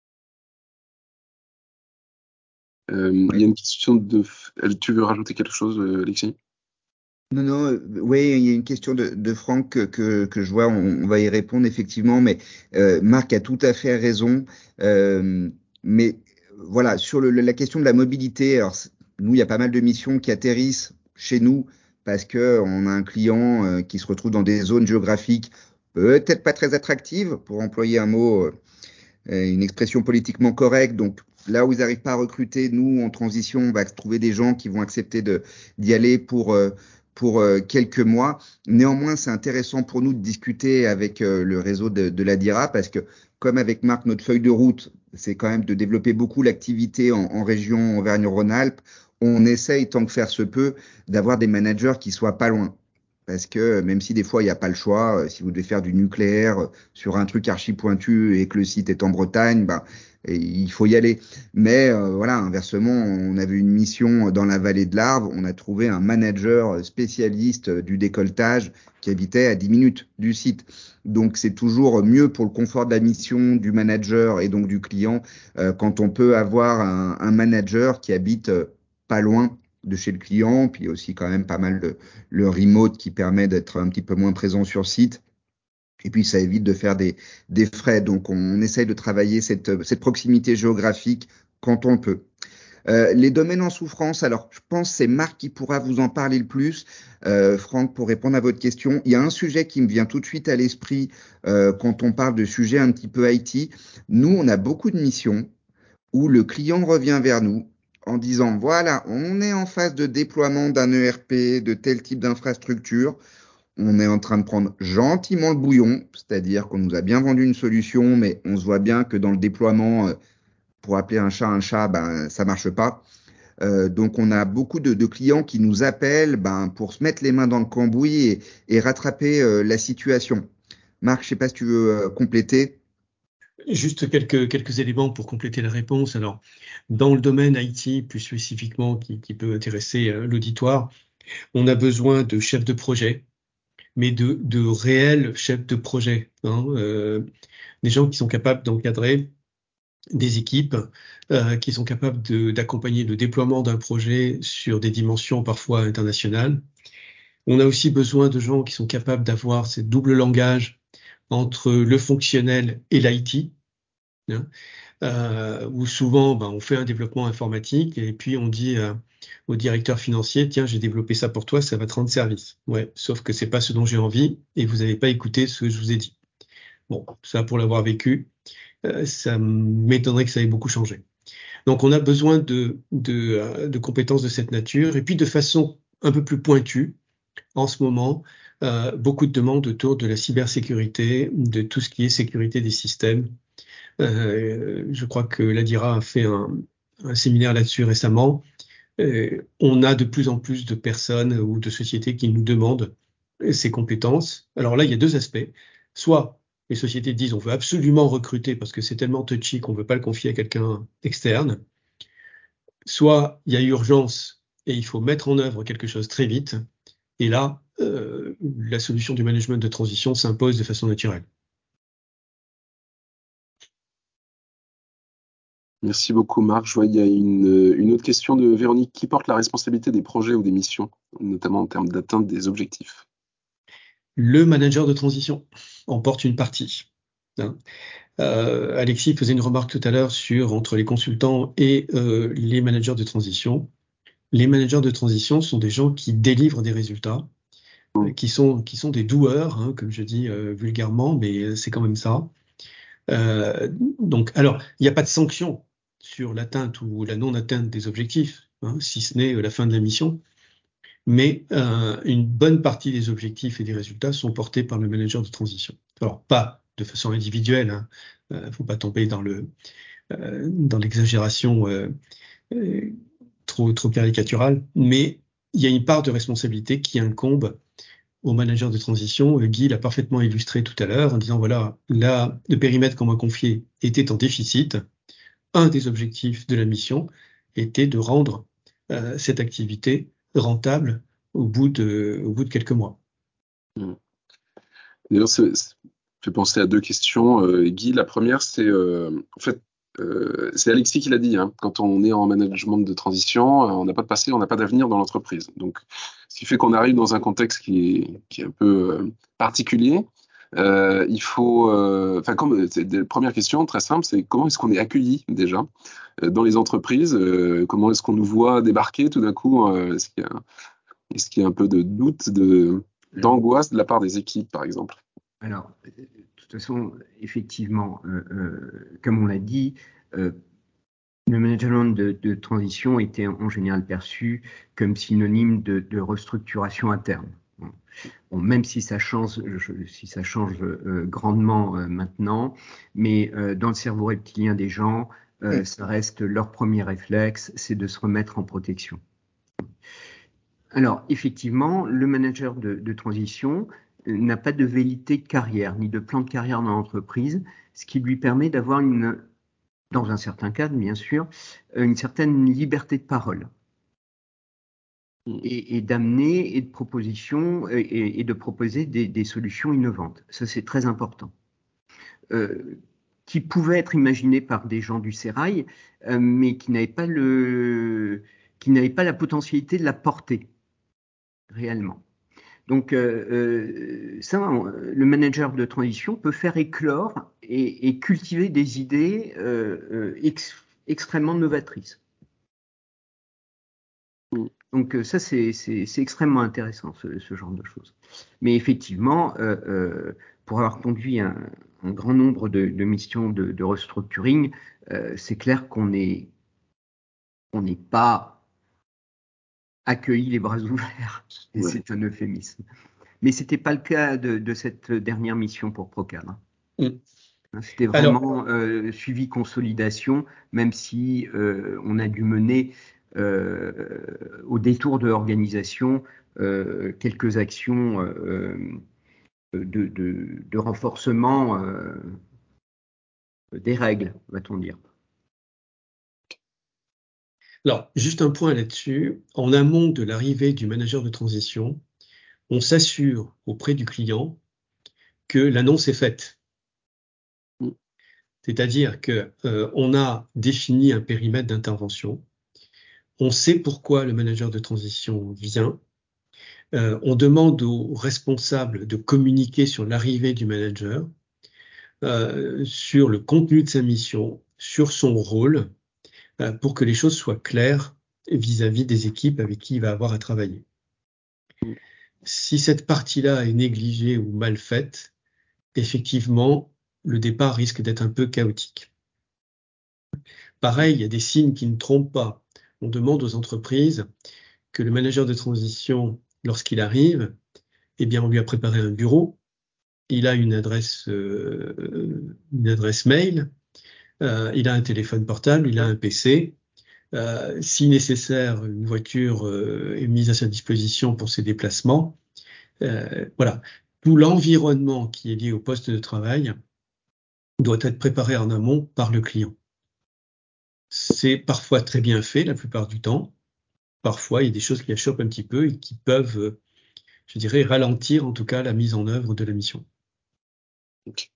Euh, il y a une question de... Tu veux rajouter quelque chose, Alexis? Non, non, euh, oui, il y a une question de, de Franck que, que, que je vois, on, on va y répondre effectivement, mais euh, Marc a tout à fait raison. Euh, mais voilà, sur le, la question de la mobilité, alors c'est- nous, il y a pas mal de missions qui atterrissent chez nous parce que on a un client euh, qui se retrouve dans des zones géographiques peut-être pas très attractives, pour employer un mot, euh, une expression politiquement correcte. Donc là où ils n'arrivent pas à recruter, nous, en transition, on va trouver des gens qui vont accepter de, d'y aller pour, euh, pour euh, quelques mois. Néanmoins, c'est intéressant pour nous de discuter avec euh, le réseau de, de la DIRA parce que, comme avec Marc, notre feuille de route, c'est quand même de développer beaucoup l'activité en, en région Auvergne-Rhône-Alpes. On essaye, tant que faire se peut, d'avoir des managers qui soient pas loin. Parce que même si des fois il n'y a pas le choix, euh, si vous devez faire du nucléaire euh, sur un truc archi pointu et que le site est en Bretagne, ben, et il faut y aller. Mais euh, voilà, inversement, on avait une mission dans la vallée de l'Arve, on a trouvé un manager spécialiste du décolletage qui habitait à dix minutes du site. Donc c'est toujours mieux pour le confort de la mission du manager et donc du client euh, quand on peut avoir un, un manager qui habite euh, pas loin de chez le client, puis aussi quand même pas mal de le remote qui permet d'être un petit peu moins présent sur site. Et puis, ça évite de faire des, des frais. Donc, on essaye de travailler cette, cette proximité géographique quand on peut. Euh, les domaines en souffrance, alors je pense que c'est Marc qui pourra vous en parler le plus. Euh, Franck, pour répondre à votre question, il y a un sujet qui me vient tout de suite à l'esprit euh, quand on parle de sujets un petit peu I T. Nous, on a beaucoup de missions où le client revient vers nous en disant, voilà, on est en phase de déploiement d'un E R P, de tel type d'infrastructure. On est en train de prendre gentiment le bouillon, c'est-à-dire qu'on nous a bien vendu une solution, mais on se voit bien que dans le déploiement, euh, pour appeler un chat un chat, ben, ça marche pas. Euh, donc, on a beaucoup de, de clients qui nous appellent ben, pour se mettre les mains dans le cambouis et, et rattraper euh, la situation. Marc, je sais pas si tu veux euh, compléter. Juste quelques, quelques éléments pour compléter la réponse. Alors, dans le domaine I T, plus spécifiquement, qui, qui peut intéresser euh, l'auditoire, on a besoin de chefs de projet, mais de, de réels chefs de projet, hein, euh, des gens qui sont capables d'encadrer des équipes, euh, qui sont capables de, d'accompagner le déploiement d'un projet sur des dimensions parfois internationales. On a aussi besoin de gens qui sont capables d'avoir ce double langage entre le fonctionnel et l'I T, hein, euh, où souvent ben, on fait un développement informatique et puis on dit euh, au directeur financier, tiens, j'ai développé ça pour toi, ça va te rendre service. Ouais, sauf que c'est pas ce dont j'ai envie et vous n'avez pas écouté ce que je vous ai dit. Bon, ça pour l'avoir vécu, euh, ça m'étonnerait que ça ait beaucoup changé. Donc on a besoin de, de, euh, de compétences de cette nature et puis de façon un peu plus pointue. En ce moment, euh, beaucoup de demandes autour de la cybersécurité, de tout ce qui est sécurité des systèmes. Euh, je crois que l'A D I R A a fait un, un séminaire là-dessus récemment. Euh, on a de plus en plus de personnes ou de sociétés qui nous demandent ces compétences. Alors là, il y a deux aspects. Soit les sociétés disent on veut absolument recruter parce que c'est tellement touchy qu'on ne veut pas le confier à quelqu'un externe. Soit il y a urgence et il faut mettre en œuvre quelque chose très vite. Et là, euh, la solution du management de transition s'impose de façon naturelle. Merci beaucoup, Marc. Je vois il y a une, une autre question de Véronique. Qui porte la responsabilité des projets ou des missions, notamment en termes d'atteinte des objectifs? Le manager de transition en porte une partie. Hein. Euh, Alexis faisait une remarque tout à l'heure sur entre les consultants et euh, les managers de transition. Les managers de transition sont des gens qui délivrent des résultats, euh, qui sont qui sont des doueurs, hein, comme je dis euh, vulgairement, mais c'est quand même ça. Euh, donc, alors, il n'y a pas de sanction sur l'atteinte ou la non-atteinte des objectifs, hein, si ce n'est la fin de la mission. Mais euh, une bonne partie des objectifs et des résultats sont portés par le manager de transition. Alors, pas de façon individuelle, hein, euh, faut pas tomber dans le euh, dans l'exagération euh, euh, trop trop caricaturale, mais il y a une part de responsabilité qui incombe au manager de transition. Euh, Guy l'a parfaitement illustré tout à l'heure en disant voilà, là, le périmètre qu'on m'a confié était en déficit. Un des objectifs de la mission était de rendre euh, cette activité rentable au bout de, au bout de quelques mois. Mmh. D'ailleurs, ça fait penser à deux questions, euh, Guy. La première, c'est euh, en fait, euh, c'est Alexis qui l'a dit. Hein, quand on est en management de transition, euh, on n'a pas de passé, on n'a pas d'avenir dans l'entreprise. Donc, ce qui fait qu'on arrive dans un contexte qui est, qui est un peu euh, particulier. Euh, il faut, enfin, euh, comme c'est la première question très simple, c'est comment est-ce qu'on est accueilli déjà euh, dans les entreprises, euh, comment est-ce qu'on nous voit débarquer tout d'un coup, euh, est-ce qu'il y a, est-ce qu'il y a un peu de doute, de d'angoisse de la part des équipes, par exemple? Alors, de toute façon, effectivement, euh, euh, comme on l'a dit, euh, le management de, de transition était en général perçu comme synonyme de, de restructuration interne. Bon, même si ça change, si ça change euh, grandement euh, maintenant, mais euh, dans le cerveau reptilien des gens, euh, mmh. ça reste leur premier réflexe, c'est de se remettre en protection. Alors, effectivement, le manager de, de transition n'a pas de velléité de carrière, ni de plan de carrière dans l'entreprise, ce qui lui permet d'avoir une, dans un certain cadre, bien sûr, une certaine liberté de parole. Et, et d'amener et de propositions et, et de proposer des, des solutions innovantes. Ça, c'est très important. Euh, qui pouvaient être imaginées par des gens du sérail, euh, mais qui n'avaient pas le, qui n'avaient pas la potentialité de la porter réellement. Donc, euh, euh, ça, le manager de transition peut faire éclore et, et cultiver des idées euh, ex, extrêmement novatrices. Donc ça, c'est extrêmement intéressant, ce, ce genre de choses. Mais effectivement, euh, euh, pour avoir conduit un, un grand nombre de, de missions de, de restructuring, euh, c'est clair qu'on n'est on n'est pas accueilli les bras ouverts. Et ouais. C'est un euphémisme. Mais ce n'était pas le cas de, de cette dernière mission pour Procad. Mmh. C'était vraiment Alors, euh, suivi consolidation, même si euh, on a dû mener euh, au détour de l'organisation euh, quelques actions euh, de, de, de renforcement euh, des règles, va-t-on dire. Alors, juste un point là-dessus. En amont de l'arrivée du manager de transition, on s'assure auprès du client que l'annonce est faite. C'est-à-dire que euh, on a défini un périmètre d'intervention, on sait pourquoi le manager de transition vient, euh, on demande aux responsables de communiquer sur l'arrivée du manager, euh, sur le contenu de sa mission, sur son rôle, euh, pour que les choses soient claires vis-à-vis des équipes avec qui il va avoir à travailler. Si cette partie-là est négligée ou mal faite, effectivement, le départ risque d'être un peu chaotique. Pareil, il y a des signes qui ne trompent pas. On demande aux entreprises que le manager de transition, lorsqu'il arrive, eh bien, on lui a préparé un bureau, il a une adresse, euh, une adresse mail, euh, il a un téléphone portable, il a un P C. Euh, si nécessaire, une voiture euh, est mise à sa disposition pour ses déplacements. Euh, voilà. Tout l'environnement qui est lié au poste de travail doit être préparé en amont par le client. C'est parfois très bien fait la plupart du temps. Parfois, il y a des choses qui achoppent un petit peu et qui peuvent, je dirais, ralentir en tout cas la mise en œuvre de la mission. Okay.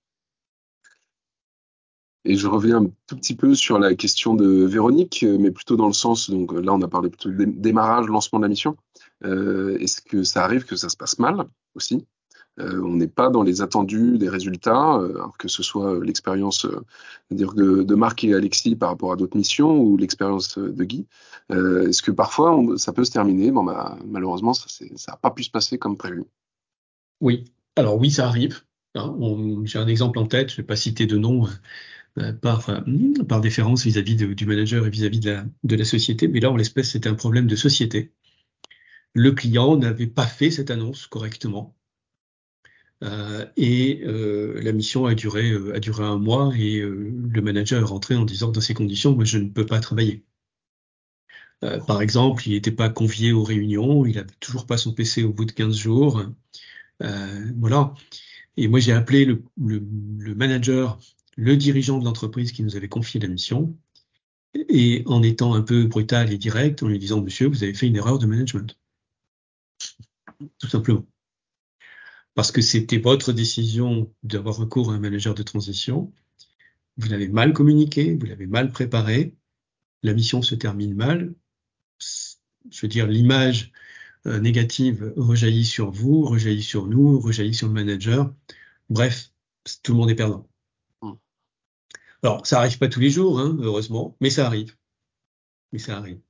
Et je reviens un tout petit peu sur la question de Véronique, mais plutôt dans le sens, donc là on a parlé plutôt de démarrage, lancement de la mission. Euh, Est-ce que ça arrive que ça se passe mal aussi? Euh, on n'est pas dans les attendus des résultats, euh, que ce soit l'expérience euh, de, de Marc et Alexis par rapport à d'autres missions ou l'expérience de Guy. Euh, Est-ce que parfois on, ça peut se terminer? Bon, bah, malheureusement, ça n'a pas pu se passer comme prévu. Oui, alors oui, ça arrive. Alors, on- j'ai un exemple en tête, je ne vais pas citer de nom euh, par, euh, par déférence vis-à-vis de- du manager et vis-à-vis de la, de la société, mais là, en l'espèce, c'était un problème de société. Le client n'avait pas fait cette annonce correctement. Euh, et euh, la mission a duré, euh, a duré un mois et euh, le manager est rentré en disant dans ces conditions, moi je ne peux pas travailler. Euh, par exemple, il n'était pas convié aux réunions, il n'avait toujours pas son P C au bout de quinze jours. Euh, voilà. Et moi j'ai appelé le, le, le manager, le dirigeant de l'entreprise qui nous avait confié la mission, et en étant un peu brutal et direct, en lui disant, monsieur, vous avez fait une erreur de management, tout simplement. Parce que c'était votre décision d'avoir recours à un manager de transition. Vous l'avez mal communiqué, vous l'avez mal préparé, la mission se termine mal. Je veux dire, l'image euh, négative rejaillit sur vous, rejaillit sur nous, rejaillit sur le manager. Bref, tout le monde est perdant. Hmm. Alors, ça arrive pas tous les jours, hein, heureusement, mais ça arrive. Mais ça arrive.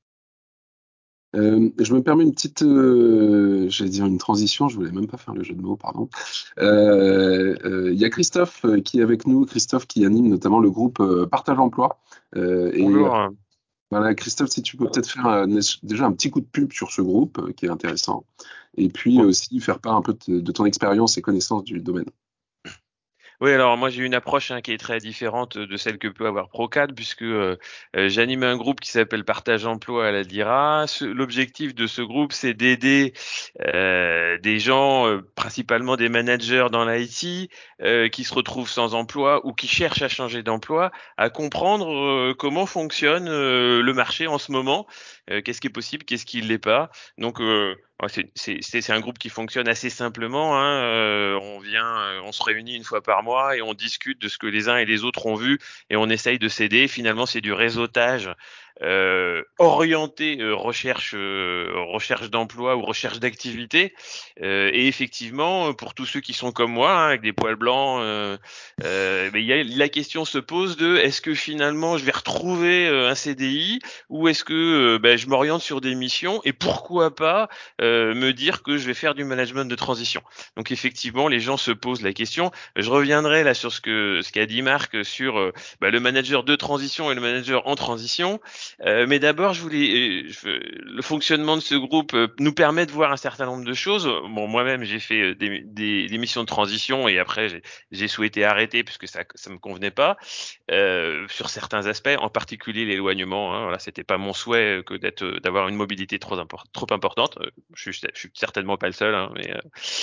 Euh, je me permets une petite, euh, j'allais dire une transition, je voulais même pas faire le jeu de mots, pardon. Euh, euh, Il y a Christophe euh, qui est avec nous, Christophe qui anime notamment le groupe euh, Partage Emploi. Euh, et euh, Bonjour. voilà, Christophe, si tu peux peut-être faire euh, déjà un petit coup de pub sur ce groupe euh, qui est intéressant, et puis Bon. aussi faire part un peu de, de ton expérience et connaissance du domaine. Oui, alors moi j'ai une approche hein, qui est très différente de celle que peut avoir Procad, puisque euh, euh, j'anime un groupe qui s'appelle Partage Emploi à la D I R A. Ce- L'objectif de ce groupe, c'est d'aider euh, des gens, euh, principalement des managers dans l'I T, euh, qui se retrouvent sans emploi ou qui cherchent à changer d'emploi, à comprendre euh, comment fonctionne euh, le marché en ce moment, euh, qu'est-ce qui est possible, qu'est-ce qui ne l'est pas. Donc euh, Ouais, c'est c'est- c'est- c'est un groupe qui fonctionne assez simplement, hein. Euh, on vient, euh, on se réunit une fois par mois et on discute de ce que les uns et les autres ont vu et on essaye de s'aider. Finalement, c'est du réseautage euh, orienté euh, recherche, euh, recherche d'emploi ou recherche d'activité. Euh, et effectivement, pour tous ceux qui sont comme moi, hein, avec des poils blancs, euh, euh, mais il y a, la question se pose de est-ce que finalement je vais retrouver euh, un C D I ou est-ce que euh, ben, je m'oriente sur des missions et pourquoi pas euh, me dire que je vais faire du management de transition. Donc effectivement, les gens se posent la question. Je reviendrai là sur ce que ce qu'a dit Marc sur euh, bah, le manager de transition et le manager en transition. Euh, mais d'abord, je voulais euh, je, le fonctionnement de ce groupe euh, nous permet de voir un certain nombre de choses. Bon, moi-même, j'ai fait euh, des, des, des missions de transition et après j'ai, j'ai souhaité arrêter puisque ça ça me convenait pas euh, sur certains aspects, en particulier l'éloignement. Hein, voilà, c'était pas mon souhait que d'être d'avoir une mobilité trop, import, trop importante. Je suis, je suis certainement pas le seul, hein, mais euh,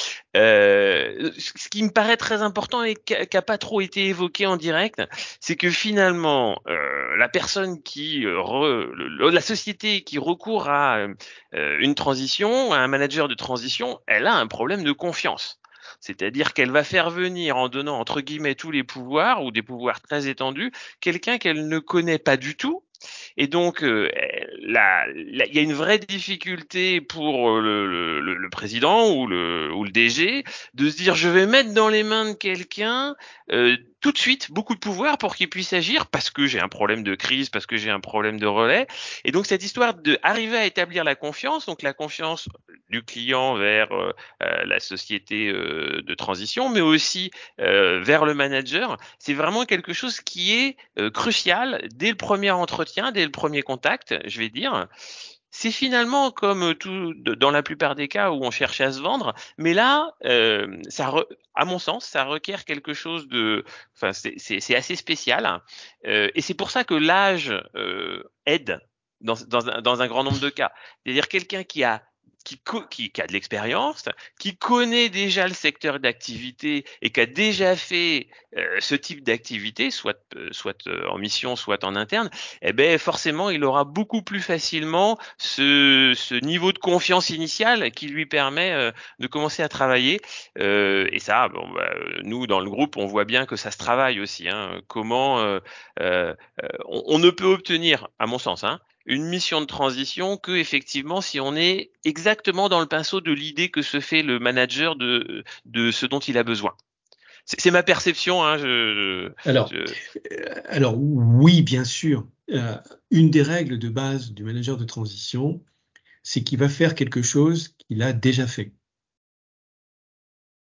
euh, ce qui me paraît très important et qui n'a pas trop été évoqué en direct, c'est que finalement, euh, la personne qui, euh, re, le, la société qui recourt à euh, une transition, à un manager de transition, elle a un problème de confiance. C'est-à-dire qu'elle va faire venir, en donnant entre guillemets tous les pouvoirs ou des pouvoirs très étendus, quelqu'un qu'elle ne connaît pas du tout. Et donc, euh, là, là, il y a une vraie difficulté pour le, le, le président ou le, ou le D G de se dire je vais mettre dans les mains de quelqu'un euh, tout de suite beaucoup de pouvoir pour qu'il puisse agir parce que j'ai un problème de crise, parce que j'ai un problème de relais. Et donc cette histoire d'arriver à établir la confiance, donc la confiance du client vers euh, la société euh, de transition, mais aussi euh, vers le manager, c'est vraiment quelque chose qui est euh, crucial dès le premier entretien, dès le premier contact, je vais dire. C'est finalement comme tout dans la plupart des cas où on cherche à se vendre, mais là, euh, ça, re, à mon sens, ça requiert quelque chose de, enfin, c'est, c'est, c'est assez spécial, euh, et c'est pour ça que l'âge euh, aide dans, dans, un, dans un grand nombre de cas. C'est-à-dire quelqu'un qui a qui, qui, qui a de l'expérience, qui connaît déjà le secteur d'activité et qui a déjà fait euh, ce type d'activité, soit, euh, soit euh, en mission, soit en interne, eh ben forcément, il aura beaucoup plus facilement ce, ce niveau de confiance initial qui lui permet euh, de commencer à travailler. Euh, et ça, bon, bah, nous, dans le groupe, on voit bien que ça se travaille aussi. Hein. Comment euh, euh, on, on ne peut obtenir, à mon sens, hein, une mission de transition que effectivement si on est exactement dans le pinceau de l'idée que se fait le manager de, de ce dont il a besoin. C'est, c'est ma perception. Hein, je, Alors, je... euh, alors oui, bien sûr. Euh, une des règles de base du manager de transition, c'est qu'il va faire quelque chose qu'il a déjà fait.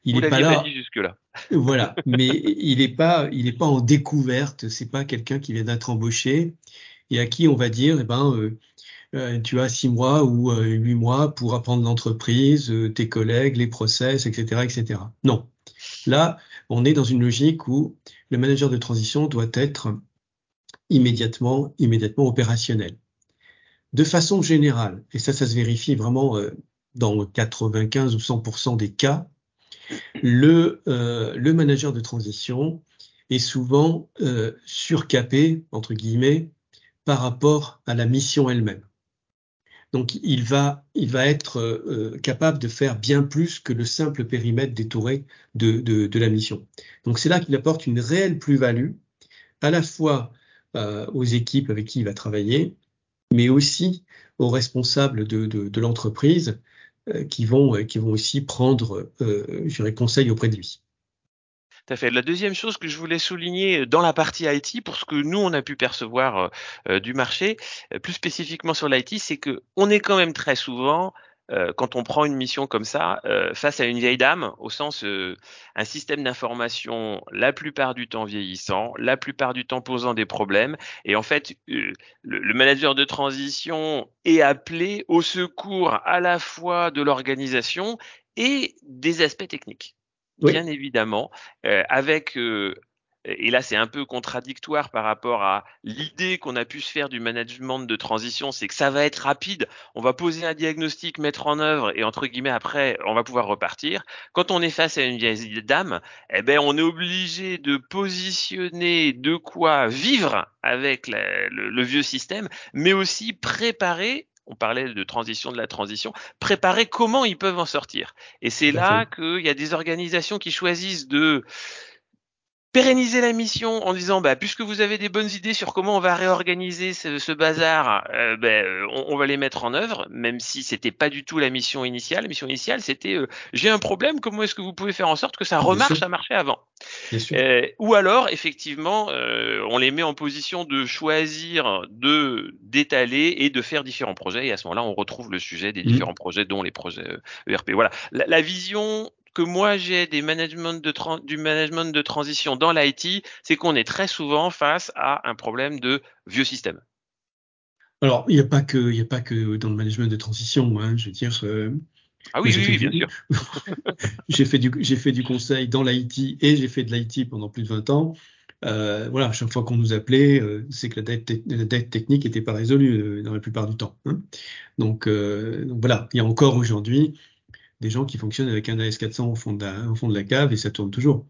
il Vous n'est pas l'aviez pas là. dit jusque-là. Voilà, mais il n'est pas, il n'est pas en découverte. C'est pas quelqu'un qui vient d'être embauché et à qui on va dire, eh ben, euh, euh, tu as six mois ou euh, huit mois pour apprendre l'entreprise, euh, tes collègues, les process, et cetera, et cetera. Non. Là, on est dans une logique où le manager de transition doit être immédiatement, immédiatement opérationnel. De façon générale, et ça, ça se vérifie vraiment euh, dans quatre-vingt-quinze ou cent pour cent des cas, le, euh, le manager de transition est souvent euh, surcapé, entre guillemets, par rapport à la mission elle-même. Donc, il va, il va être euh, capable de faire bien plus que le simple périmètre détouré de, de, de la mission. Donc, c'est là qu'il apporte une réelle plus-value, à la fois euh, aux équipes avec qui il va travailler, mais aussi aux responsables de, de, de l'entreprise euh, qui vont, euh, qui vont aussi prendre, euh, je dirais, conseil auprès de lui. Tout à fait. La deuxième chose que je voulais souligner dans la partie I T, pour ce que nous on a pu percevoir euh, du marché, euh, plus spécifiquement sur l'I T, c'est que on est quand même très souvent, euh, quand on prend une mission comme ça, euh, face à une vieille dame, au sens euh, un système d'information la plupart du temps vieillissant, la plupart du temps posant des problèmes, et en fait euh, le, le manager de transition est appelé au secours à la fois de l'organisation et des aspects techniques. Oui, Bien évidemment, euh, avec euh, et là c'est un peu contradictoire par rapport à l'idée qu'on a pu se faire du management de transition, c'est que ça va être rapide, on va poser un diagnostic, mettre en œuvre et entre guillemets après on va pouvoir repartir. Quand on est face à une vieille dame, eh ben on est obligé de positionner de quoi vivre avec la, le, le vieux système, mais aussi préparer. On parlait de transition de la transition, préparer comment ils peuvent en sortir. Et c'est tout à fait. là qu'il y a des organisations qui choisissent de pérenniser la mission en disant bah puisque vous avez des bonnes idées sur comment on va réorganiser ce, ce bazar, euh, ben, on, on va les mettre en œuvre, même si c'était pas du tout la mission initiale. La mission initiale c'était euh, j'ai un problème, comment est-ce que vous pouvez faire en sorte que ça Bien remarche, sûr, ça marchait avant. bien sûr. Euh, ou alors effectivement euh, on les met en position de choisir, de d'étaler et de faire différents projets et à ce moment-là on retrouve le sujet des Mm. différents projets dont les projets euh, E R P. Voilà la, la vision que moi j'ai des managements de tran- du management de transition dans l'I T, c'est qu'on est très souvent face à un problème de vieux système. Alors, il n'y a pas que, il y a pas que dans le management de transition, hein, je veux dire, euh, Ah moi oui, j'ai oui, fait oui, bien du, sûr. j'ai fait du, j'ai fait du conseil dans l'I T et j'ai fait de l'I T pendant plus de vingt ans. Euh, voilà, à chaque fois qu'on nous appelait, euh, c'est que la dette, te- la dette technique n'était pas résolue euh, dans la plupart du temps, hein. Donc, euh, donc voilà, il y a encore aujourd'hui des gens qui fonctionnent avec un A S quatre cents au fond de la, au fond de la cave et ça tourne toujours,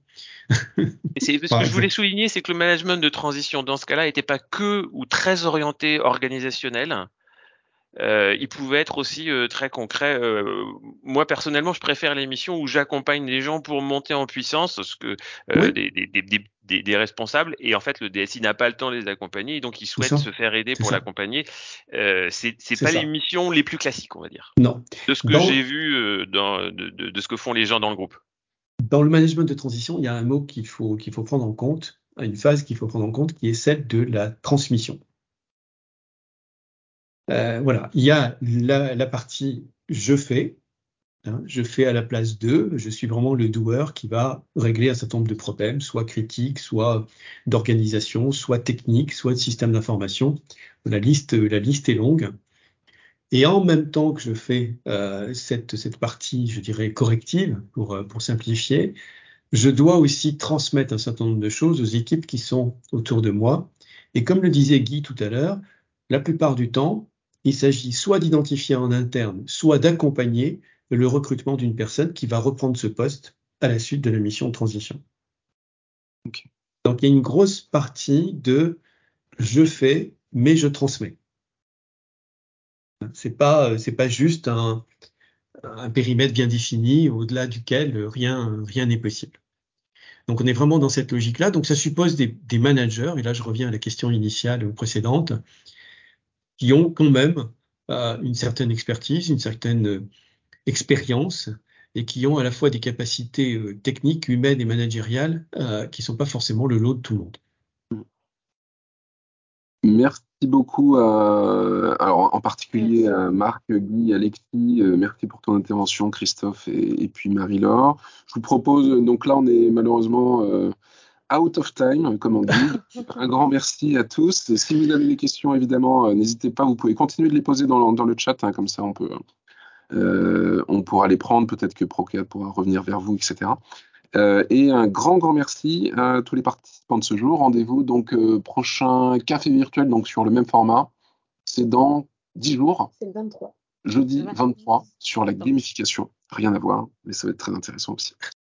Et c'est ce par que je voulais exemple. souligner, c'est que le management de transition dans ce cas-là n'était pas que ou très orienté organisationnel. Euh, il pouvait être aussi euh, très concret. Euh, moi personnellement, je préfère les missions où j'accompagne les gens pour monter en puissance, parce que euh, Oui, des, des, des, des, des responsables et en fait le D S I n'a pas le temps de les accompagner, et donc il c'est souhaite ça, se faire aider c'est pour ça, l'accompagner. Euh, c'est c'est c'est pas les ça. missions les plus classiques, on va dire, Non. de ce que j'ai Dans, vu euh, dans, de, de, de ce que font les gens dans le groupe. Dans le management de transition, il y a un mot qu'il faut, qu'il faut prendre en compte, une phase qu'il faut prendre en compte, qui est celle de la transmission. Euh, voilà, il y a la, la partie je fais, hein, je fais à la place d'eux, je suis vraiment le doer qui va régler un certain nombre de problèmes, soit critiques, soit d'organisation, soit technique, soit de système d'information. La liste, la liste est longue. Et en même temps que je fais euh, cette, cette partie, je dirais, corrective, pour, pour simplifier, je dois aussi transmettre un certain nombre de choses aux équipes qui sont autour de moi. Et comme le disait Guy tout à l'heure, la plupart du temps, il s'agit soit d'identifier en interne, soit d'accompagner le recrutement d'une personne qui va reprendre ce poste à la suite de la mission de transition. Ok. Donc il y a une grosse partie de je fais, mais je transmets. C'est pas, c'est pas juste un, un périmètre bien défini au-delà duquel rien, rien n'est possible. Donc on est vraiment dans cette logique-là. Donc ça suppose des, des managers, et là je reviens à la question initiale ou précédente, qui ont quand même euh, une certaine expertise, une certaine euh, expérience, et qui ont à la fois des capacités euh, techniques, humaines et managériales euh, qui ne sont pas forcément le lot de tout le monde. Merci. Merci beaucoup, à, alors en particulier Merci. à Marc, Guy, Alexis. Euh, merci pour ton intervention, Christophe et, et puis Marie-Laure. Je vous propose, donc là, on est malheureusement euh, out of time, comme on dit. Un grand merci à tous. Et si vous avez des questions, évidemment, euh, n'hésitez pas. Vous pouvez continuer de les poser dans, le- dans le chat, hein, comme ça, on peut, euh, on pourra les prendre. Peut-être que Procad pourra revenir vers vous, et cetera. Euh, et un grand, grand merci à tous les participants de ce jour. Rendez-vous donc euh, prochain café virtuel, donc sur le même format. C'est dans dix jours, C'est le vingt-trois. jeudi Le vingt-trois. vingt-trois, sur la gamification. Rien à voir, mais ça va être très intéressant aussi.